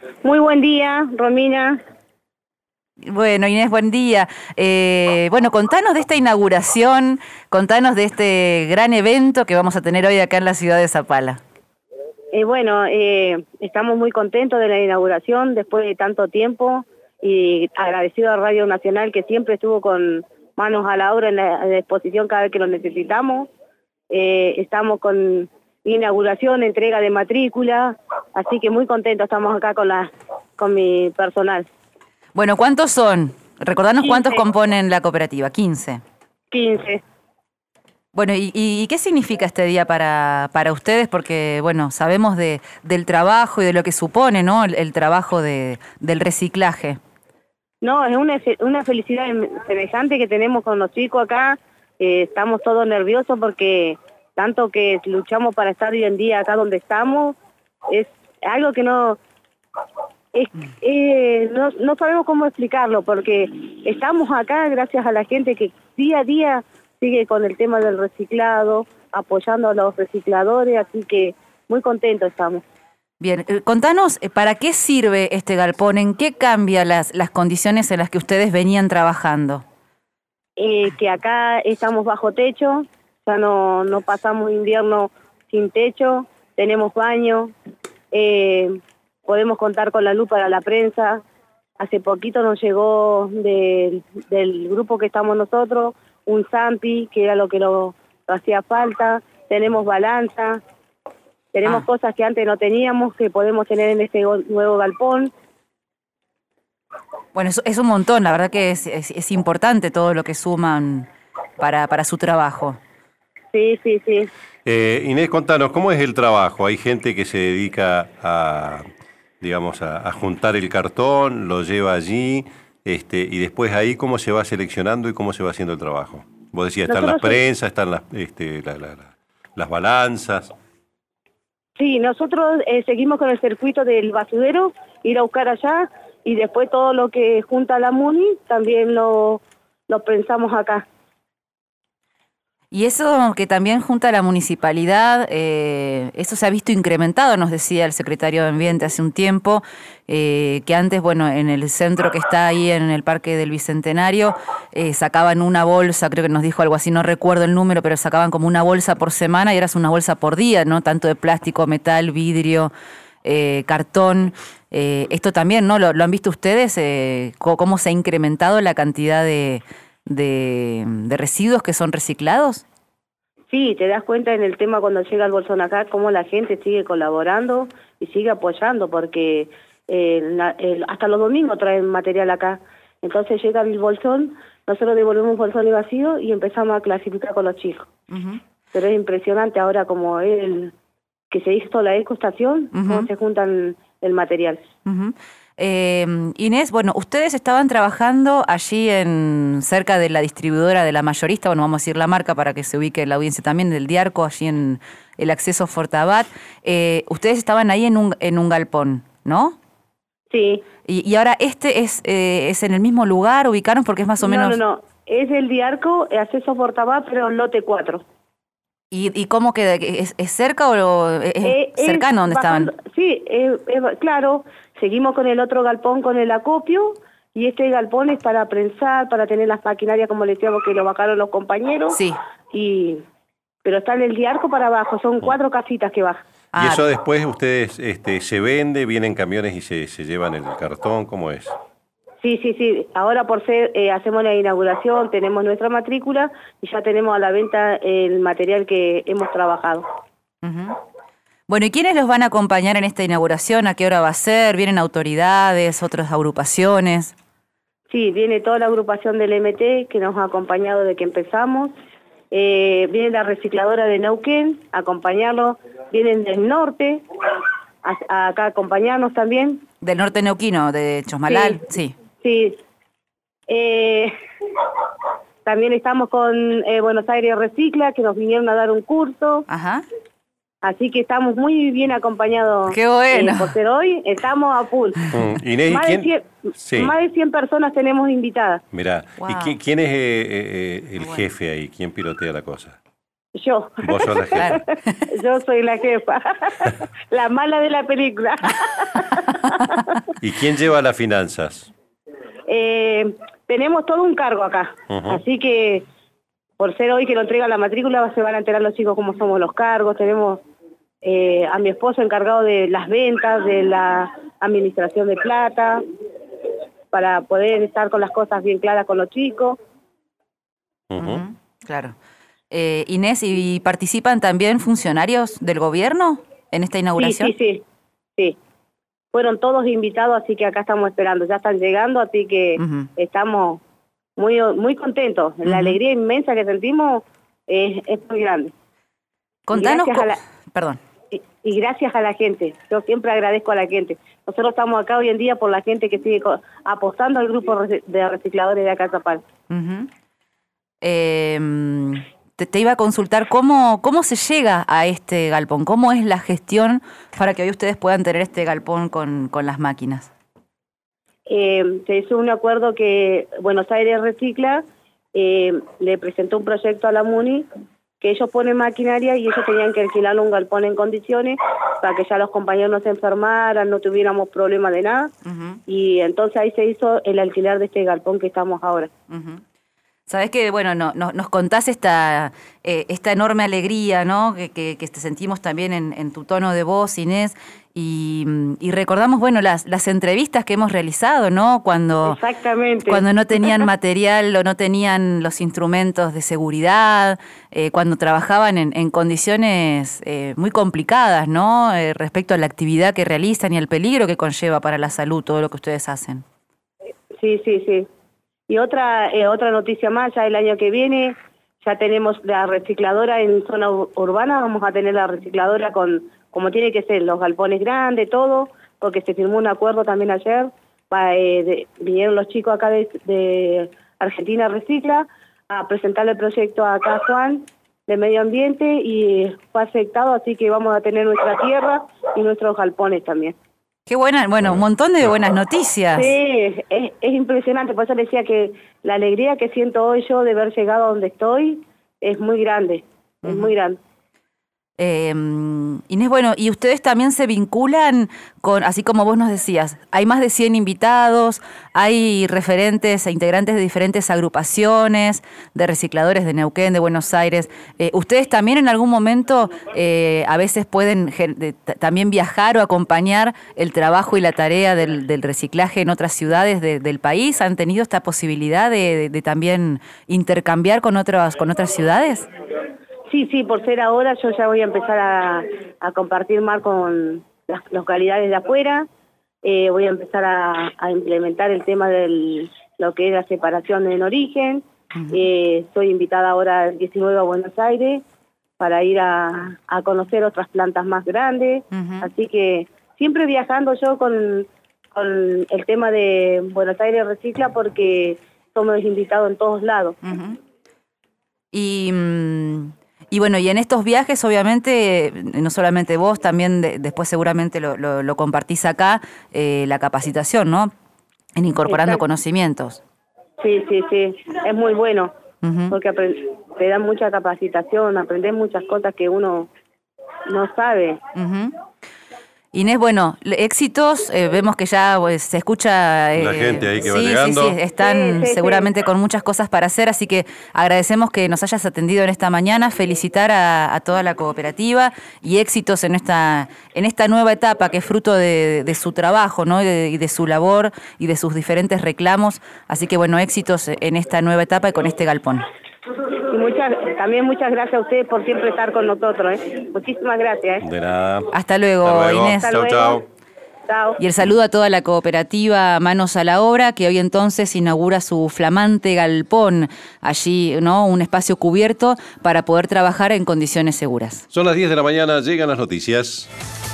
Muy buen día, Romina. Bueno, Inés, buen día. Bueno, contanos de esta inauguración, contanos de este gran evento que vamos a tener hoy acá en la ciudad de Zapala. Estamos muy contentos de la inauguración después de tanto tiempo y agradecido a Radio Nacional que siempre estuvo con manos a la obra en la exposición cada vez que lo necesitamos. Estamos con inauguración, entrega de matrícula, así que muy contentos estamos acá con mi personal. Bueno, ¿cuántos son? Recordanos 15. cuántos componen la cooperativa. 15. 15. Bueno, ¿y qué significa este día para ustedes? Porque, bueno, sabemos del trabajo y de lo que supone, ¿no? El trabajo del reciclaje. No, es una felicidad semejante que tenemos con los chicos acá. Estamos todos nerviosos porque tanto que luchamos para estar hoy en día acá donde estamos, es algo que no sabemos cómo explicarlo, porque estamos acá gracias a la gente que día a día sigue con el tema del reciclado, apoyando a los recicladores, así que muy contentos estamos. Bien, contanos, ¿para qué sirve este galpón? ¿En qué cambia las condiciones en las que ustedes venían trabajando? Que acá estamos bajo techo, ya no pasamos invierno sin techo, tenemos baño, podemos contar con la luz para la prensa. Hace poquito nos llegó del grupo que estamos nosotros, un Zampi, que era lo que lo hacía falta, tenemos balanza, tenemos cosas que antes no teníamos, que podemos tener en este nuevo galpón. Bueno, es un montón, la verdad que es importante todo lo que suman para su trabajo. Sí. Inés, contanos, ¿cómo es el trabajo? Hay gente que se dedica a juntar el cartón, lo lleva allí, y después ahí cómo se va seleccionando y cómo se va haciendo el trabajo. Vos decías, están las prensas, están las balanzas. Sí, nosotros seguimos con el circuito del basurero, ir a buscar allá, y después todo lo que junta la MUNI también lo prensamos acá. Y eso que también junta la municipalidad, eso se ha visto incrementado, nos decía el secretario de Ambiente hace un tiempo, que antes, bueno, en el centro que está ahí en el Parque del Bicentenario, sacaban una bolsa, creo que nos dijo algo así, no recuerdo el número, pero sacaban como una bolsa por semana y ahora es una bolsa por día, ¿no? Tanto de plástico, metal, vidrio, cartón. Esto también, ¿no? ¿Lo han visto ustedes? ¿Cómo se ha incrementado la cantidad de residuos que son reciclados? Sí, te das cuenta en el tema cuando llega el bolsón acá, cómo la gente sigue colaborando y sigue apoyando, porque hasta los domingos traen material acá. Entonces llega el bolsón, nosotros devolvemos un bolsón vacío y empezamos a clasificar con los chicos. Pero es impresionante ahora como que se hizo la ecoestación, cómo se juntan el material. Inés, bueno, ustedes estaban trabajando allí cerca de la distribuidora de la mayorista, bueno, vamos a decir la marca para que se ubique la audiencia también, del Diarco, allí en el acceso Fortabat. Ustedes estaban ahí en un galpón, ¿no? Sí. Y ahora es en el mismo lugar, ubicaron, porque es más o menos... No, es el Diarco, acceso Fortabat, pero lote 4. ¿Y cómo queda? ¿Es cerca o es cercano donde estaban? Sí, claro. Seguimos con el otro galpón con el acopio, y este galpón es para prensar, para tener las maquinarias, como les decíamos, que lo bajaron los compañeros. Sí. Pero está en el Diarco para abajo, son 4 casitas que bajan. ¿Y eso después ustedes se vende, vienen camiones y se llevan el cartón? ¿Cómo es? Sí. Ahora por ser, hacemos la inauguración, tenemos nuestra matrícula y ya tenemos a la venta el material que hemos trabajado. Bueno, ¿y quiénes los van a acompañar en esta inauguración? ¿A qué hora va a ser? ¿Vienen autoridades, otras agrupaciones? Sí, viene toda la agrupación del MT que nos ha acompañado desde que empezamos. Viene la recicladora de Neuquén a acompañarlo. Vienen del norte acá a acompañarnos también. ¿Del norte neuquino, de Chosmalal? Sí. También estamos con Buenos Aires Recicla, que nos vinieron a dar un curso. Ajá. Así que estamos muy bien acompañados. ¡Qué bueno! Por ser hoy, estamos a full. Inés, más de 100 personas tenemos invitadas. Mirá, Wow. ¿Y quién es el jefe ahí? ¿Quién pilotea la cosa? Yo. Vos sos la jefa. Claro. Yo soy la jefa. La mala de la película. ¿Y quién lleva las finanzas? Tenemos todo un cargo acá, así que por ser hoy que lo entregan la matrícula se van a enterar los chicos cómo somos los cargos. Tenemos a mi esposo encargado de las ventas, de la administración de plata, para poder estar con las cosas bien claras con los chicos. Claro. Inés, ¿y participan también funcionarios del gobierno en esta inauguración? Sí. Fueron todos invitados, así que acá estamos esperando. Ya están llegando, así que estamos muy contentos. La alegría inmensa que sentimos es muy grande. Contanos... Perdón. Y gracias a la gente. Yo siempre agradezco a la gente. Nosotros estamos acá hoy en día por la gente que sigue apostando al grupo de recicladores de acá Zapal. Te iba a consultar cómo se llega a este galpón, cómo es la gestión para que hoy ustedes puedan tener este galpón con las máquinas. Se hizo un acuerdo que Buenos Aires Recicla le presentó un proyecto a la MUNI que ellos ponen maquinaria y ellos tenían que alquilar un galpón en condiciones para que ya los compañeros no se enfermaran, no tuviéramos problema de nada. Y entonces ahí se hizo el alquiler de este galpón que estamos ahora. Sabés que, bueno, nos contás esta enorme alegría, ¿no? Que te sentimos también en tu tono de voz, Inés, y recordamos, bueno, las entrevistas que hemos realizado, ¿no? Cuando no tenían material o no tenían los instrumentos de seguridad, cuando trabajaban en condiciones muy complicadas, ¿no? Respecto a la actividad que realizan y el peligro que conlleva para la salud todo lo que ustedes hacen. Sí. Y otra noticia más, ya el año que viene ya tenemos la recicladora en zona urbana, vamos a tener la recicladora como tiene que ser, los galpones grandes, todo, porque se firmó un acuerdo también ayer, vinieron los chicos acá de Argentina Recicla a presentarle el proyecto acá a Juan de Medio Ambiente y fue aceptado, así que vamos a tener nuestra tierra y nuestros galpones también. Qué buena, bueno, un montón de buenas noticias. Sí, es impresionante, por eso le decía que la alegría que siento hoy yo de haber llegado a donde estoy es muy grande, es muy grande. Inés, bueno, y ustedes también se vinculan con, así como vos nos decías, hay más de 100 invitados, hay referentes e integrantes de diferentes agrupaciones, de recicladores de Neuquén, de Buenos Aires. ¿Ustedes también en algún momento a veces pueden también viajar o acompañar el trabajo y la tarea del reciclaje en otras ciudades del país? ¿Han tenido esta posibilidad de también intercambiar con otras ciudades? Sí, por ser ahora yo ya voy a empezar a compartir más con las localidades de afuera, voy a empezar a implementar el tema de lo que es la separación en origen, estoy invitada ahora el 19 a Buenos Aires para ir a conocer otras plantas más grandes, así que siempre viajando yo con el tema de Buenos Aires Recicla porque somos invitados en todos lados. Y bueno, y en estos viajes, obviamente, no solamente vos, también después seguramente lo compartís acá, la capacitación, ¿no? En incorporando conocimientos. Sí, es muy bueno, porque te dan mucha capacitación, aprendes muchas cosas que uno no sabe. Inés, bueno, éxitos, vemos que ya se escucha... la gente ahí que va llegando. Sí, están seguramente con muchas cosas para hacer, así que agradecemos que nos hayas atendido en esta mañana, felicitar a toda la cooperativa y éxitos en esta nueva etapa que es fruto de su trabajo, ¿no? y de su labor y de sus diferentes reclamos, así que bueno, éxitos en esta nueva etapa y con este galpón. También muchas gracias a ustedes por siempre estar con nosotros. Muchísimas gracias. De nada. Hasta luego, Inés. Chau. Y el saludo a toda la cooperativa Manos a la Obra, que hoy entonces inaugura su flamante galpón, allí, ¿no? Un espacio cubierto para poder trabajar en condiciones seguras. Son las 10 de la mañana, llegan las noticias.